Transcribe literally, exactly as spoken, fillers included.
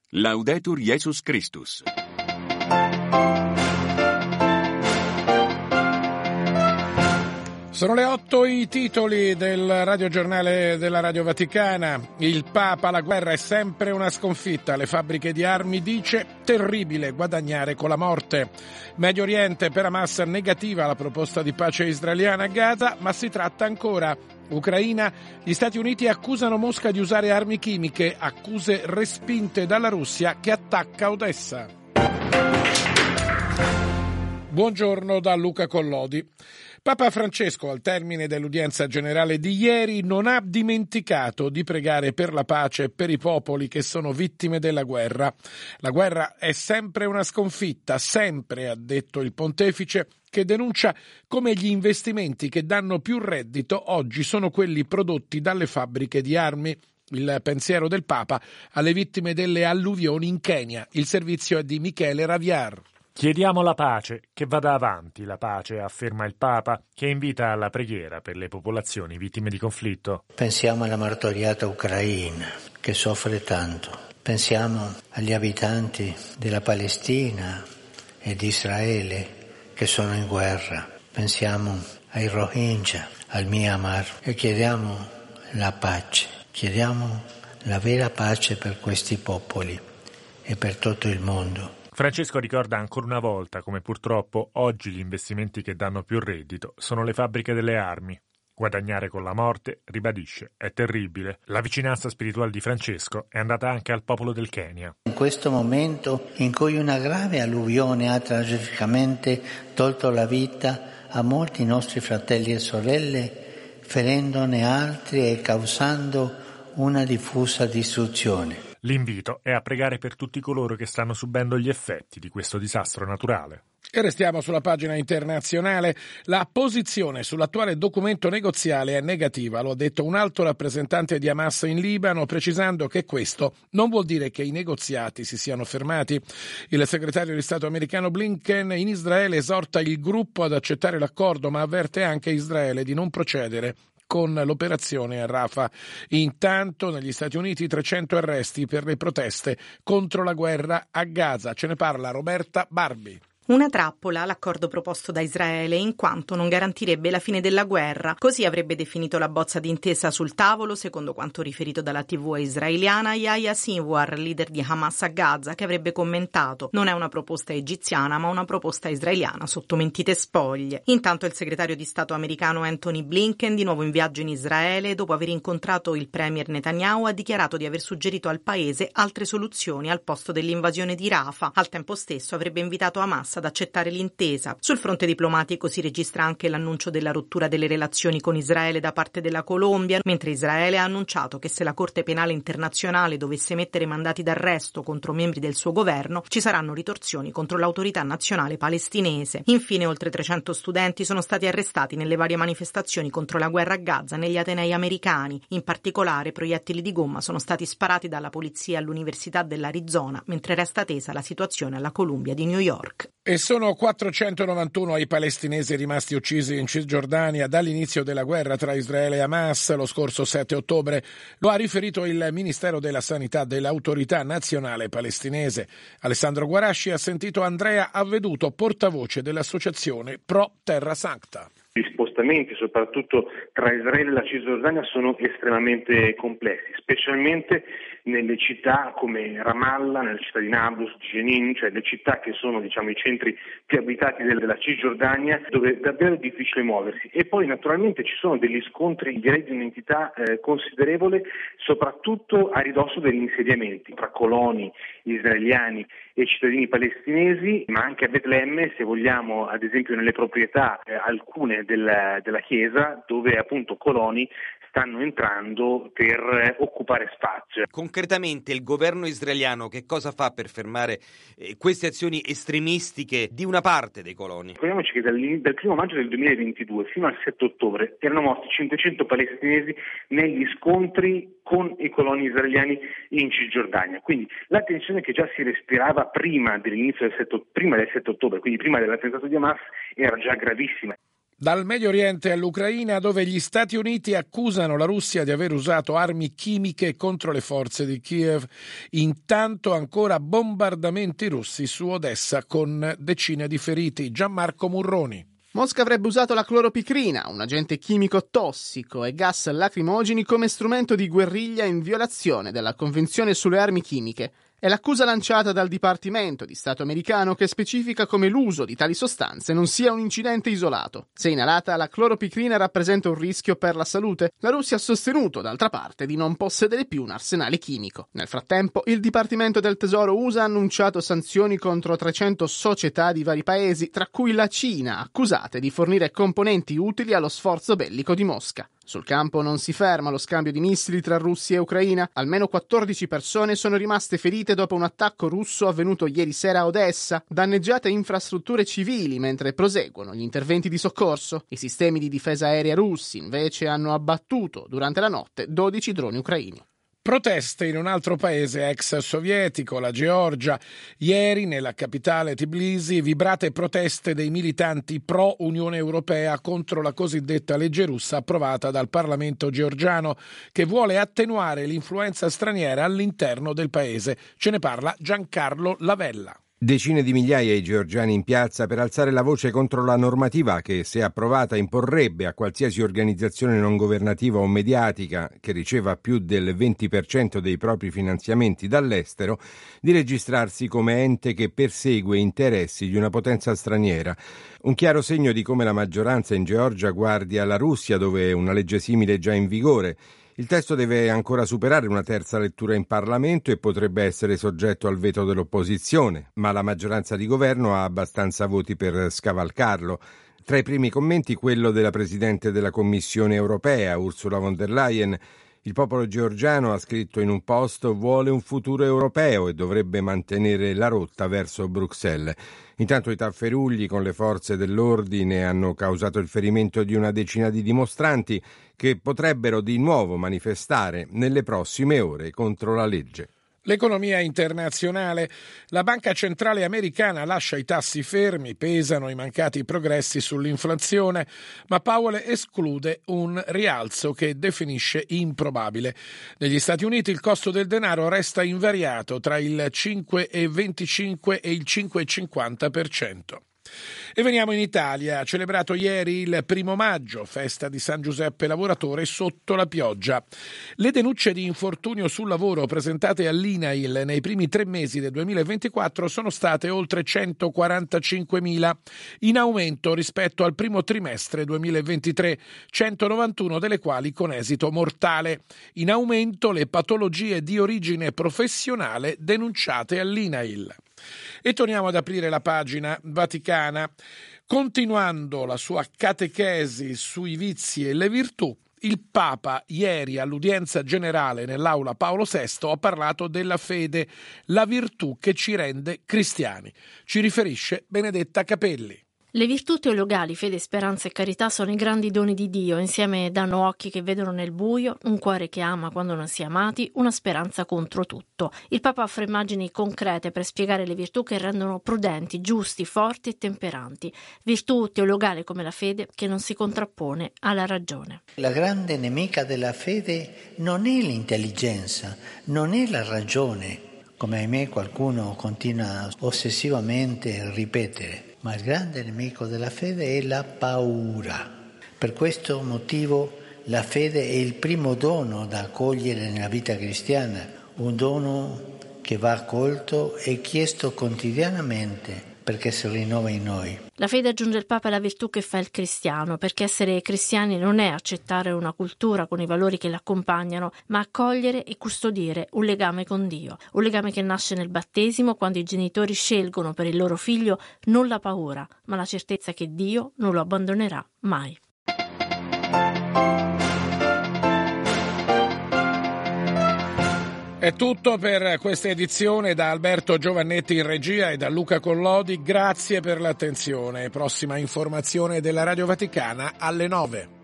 Laudetur Jesus Christus. Sono le otto i titoli del radiogiornale della Radio Vaticana. Il Papa, la guerra è sempre una sconfitta. Le fabbriche di armi, dice, terribile guadagnare con la morte. Medio Oriente, per Hamas negativa la proposta di pace israeliana a Gaza, ma si tratta ancora. Ucraina, gli Stati Uniti accusano Mosca di usare armi chimiche, accuse respinte dalla Russia che attacca Odessa. Buongiorno da Luca Collodi. Papa Francesco, al termine dell'udienza generale di ieri, non ha dimenticato di pregare per la pace e per i popoli che sono vittime della guerra. La guerra è sempre una sconfitta, sempre, ha detto il pontefice, che denuncia come gli investimenti che danno più reddito oggi sono quelli prodotti dalle fabbriche di armi. Il pensiero del Papa alle vittime delle alluvioni in Kenya. Il servizio è di Michele Raviar. Chiediamo la pace, che vada avanti la pace, afferma il Papa, che invita alla preghiera per le popolazioni vittime di conflitto. Pensiamo alla martoriata Ucraina, che soffre tanto. Pensiamo agli abitanti della Palestina e di Israele, che sono in guerra. Pensiamo ai Rohingya, al Myanmar, e chiediamo la pace. Chiediamo la vera pace per questi popoli e per tutto il mondo. Francesco ricorda ancora una volta come purtroppo oggi gli investimenti che danno più reddito sono le fabbriche delle armi. Guadagnare con la morte, ribadisce, è terribile. La vicinanza spirituale di Francesco è andata anche al popolo del Kenya. In questo momento in cui una grave alluvione ha tragicamente tolto la vita a molti nostri fratelli e sorelle, ferendone altri e causando una diffusa distruzione. L'invito è a pregare per tutti coloro che stanno subendo gli effetti di questo disastro naturale. E restiamo sulla pagina internazionale. La posizione sull'attuale documento negoziale è negativa, lo ha detto un alto rappresentante di Hamas in Libano, precisando che questo non vuol dire che i negoziati si siano fermati. Il segretario di Stato americano Blinken in Israele esorta il gruppo ad accettare l'accordo, ma avverte anche Israele di non procedere con l'operazione a Rafah. Intanto negli Stati Uniti trecento arresti per le proteste contro la guerra a Gaza. Ce ne parla Roberta Barbi. Una trappola l'accordo proposto da Israele in quanto non garantirebbe la fine della guerra. Così avrebbe definito la bozza d'intesa sul tavolo, secondo quanto riferito dalla tivù israeliana Yahya Sinwar, leader di Hamas a Gaza, che avrebbe commentato: non è una proposta egiziana ma una proposta israeliana sotto mentite spoglie. Intanto il segretario di Stato americano Anthony Blinken, di nuovo in viaggio in Israele, dopo aver incontrato il premier Netanyahu, ha dichiarato di aver suggerito al paese altre soluzioni al posto dell'invasione di Rafah. Al tempo stesso avrebbe invitato Hamas ad accettare l'intesa. Sul fronte diplomatico si registra anche l'annuncio della rottura delle relazioni con Israele da parte della Colombia, mentre Israele ha annunciato che se la Corte Penale Internazionale dovesse mettere mandati d'arresto contro membri del suo governo, ci saranno ritorsioni contro l'autorità nazionale palestinese. Infine, oltre trecento studenti sono stati arrestati nelle varie manifestazioni contro la guerra a Gaza negli atenei americani. In particolare, proiettili di gomma sono stati sparati dalla polizia all'Università dell'Arizona, mentre resta tesa la situazione alla Columbia di New York. E sono quattrocentonovantuno i palestinesi rimasti uccisi in Cisgiordania dall'inizio della guerra tra Israele e Hamas lo scorso sette ottobre. Lo ha riferito il Ministero della Sanità dell'Autorità Nazionale Palestinese. Alessandro Guarasci ha sentito Andrea Avveduto, portavoce dell'associazione Pro Terra Sancta. Gli spostamenti, soprattutto tra Israele e la Cisgiordania, sono estremamente complessi, specialmente nelle città come Ramallah, nella città di Nablus, di Jenin, cioè le città che sono, diciamo, i centri più abitati della Cisgiordania, dove davvero è difficile muoversi. E poi naturalmente ci sono degli scontri, direi, di un'entità eh, considerevole, soprattutto a ridosso degli insediamenti tra coloni israeliani e cittadini palestinesi, ma anche a Betlemme, se vogliamo, ad esempio nelle proprietà eh, alcune della, della Chiesa, dove appunto coloni stanno entrando per eh, occupare spazio. Concretamente il governo israeliano che cosa fa per fermare eh, queste azioni estremistiche di una parte dei coloni? Ricordiamoci che dal, dal primo maggio del duemilaventidue fino al sette ottobre erano morti cinquecento palestinesi negli scontri con i coloni israeliani in Cisgiordania. Quindi la tensione che già si respirava prima dell'inizio del sette, prima del sette ottobre, quindi prima dell'attentato di Hamas, era già gravissima. Dal Medio Oriente all'Ucraina, dove gli Stati Uniti accusano la Russia di aver usato armi chimiche contro le forze di Kiev. Intanto ancora bombardamenti russi su Odessa con decine di feriti. Gianmarco Murroni. Mosca avrebbe usato la cloropicrina, un agente chimico tossico, e gas lacrimogeni come strumento di guerriglia in violazione della Convenzione sulle armi chimiche. È l'accusa lanciata dal Dipartimento di Stato americano, che specifica come l'uso di tali sostanze non sia un incidente isolato. Se inalata, la cloropicrina rappresenta un rischio per la salute. La Russia ha sostenuto, d'altra parte, di non possedere più un arsenale chimico. Nel frattempo, il Dipartimento del Tesoro U S A ha annunciato sanzioni contro trecento società di vari paesi, tra cui la Cina, accusate di fornire componenti utili allo sforzo bellico di Mosca. Sul campo non si ferma lo scambio di missili tra Russia e Ucraina. Almeno quattordici persone sono rimaste ferite dopo un attacco russo avvenuto ieri sera a Odessa, danneggiate infrastrutture civili mentre proseguono gli interventi di soccorso. I sistemi di difesa aerea russi invece hanno abbattuto durante la notte dodici droni ucraini. Proteste in un altro paese ex sovietico, la Georgia. Ieri nella capitale Tbilisi vibrate proteste dei militanti pro Unione Europea contro la cosiddetta legge russa approvata dal Parlamento georgiano, che vuole attenuare l'influenza straniera all'interno del paese. Ce ne parla Giancarlo Lavella. Decine di migliaia i georgiani in piazza per alzare la voce contro la normativa che, se approvata, imporrebbe a qualsiasi organizzazione non governativa o mediatica che riceva più del venti per cento dei propri finanziamenti dall'estero di registrarsi come ente che persegue interessi di una potenza straniera. Un chiaro segno di come la maggioranza in Georgia guardi alla Russia, dove una legge simile è già in vigore. Il testo deve ancora superare una terza lettura in Parlamento e potrebbe essere soggetto al veto dell'opposizione, ma la maggioranza di governo ha abbastanza voti per scavalcarlo. Tra i primi commenti quello della Presidente della Commissione europea, Ursula von der Leyen. Il popolo georgiano, ha scritto in un post, vuole un futuro europeo e dovrebbe mantenere la rotta verso Bruxelles. Intanto i tafferugli con le forze dell'ordine hanno causato il ferimento di una decina di dimostranti che potrebbero di nuovo manifestare nelle prossime ore contro la legge. L'economia internazionale. La Banca Centrale Americana lascia i tassi fermi, pesano i mancati progressi sull'inflazione, ma Powell esclude un rialzo che definisce improbabile. Negli Stati Uniti il costo del denaro resta invariato tra il cinque virgola venticinque e il cinque virgola cinquanta per cento. E veniamo in Italia. Ha celebrato ieri il primo maggio, festa di San Giuseppe Lavoratore sotto la pioggia. Le denunce di infortunio sul lavoro presentate all'I N A I L nei primi tre mesi del duemilaventiquattro sono state oltre centoquarantacinquemila, in aumento rispetto al primo trimestre duemilaventitré, centonovantuno delle quali con esito mortale. In aumento le patologie di origine professionale denunciate all'I N A I L. E torniamo ad aprire la pagina vaticana. Continuando la sua catechesi sui vizi e le virtù, il Papa ieri all'udienza generale nell'aula Paolo sesto ha parlato della fede, la virtù che ci rende cristiani. Ci riferisce Benedetta Capelli. Le virtù teologali, fede, speranza e carità sono i grandi doni di Dio, insieme danno occhi che vedono nel buio, un cuore che ama quando non si è amati, una speranza contro tutto. Il Papa offre immagini concrete per spiegare le virtù che rendono prudenti, giusti, forti e temperanti. Virtù teologali come la fede che non si contrappone alla ragione. La grande nemica della fede non è l'intelligenza, non è la ragione, come ahimè qualcuno continua ossessivamente a ripetere. Ma il grande nemico della fede è la paura. Per questo motivo la fede è il primo dono da accogliere nella vita cristiana, un dono che va accolto e chiesto quotidianamente perché si rinnova in noi. La fede, aggiunge il Papa, è la virtù che fa il cristiano, perché essere cristiani non è accettare una cultura con i valori che l'accompagnano, ma accogliere e custodire un legame con Dio, un legame che nasce nel battesimo, quando i genitori scelgono per il loro figlio non la paura, ma la certezza che Dio non lo abbandonerà mai. È tutto per questa edizione. Da Alberto Giovannetti in regia e da Luca Collodi. Grazie per l'attenzione. Prossima informazione della Radio Vaticana alle nove.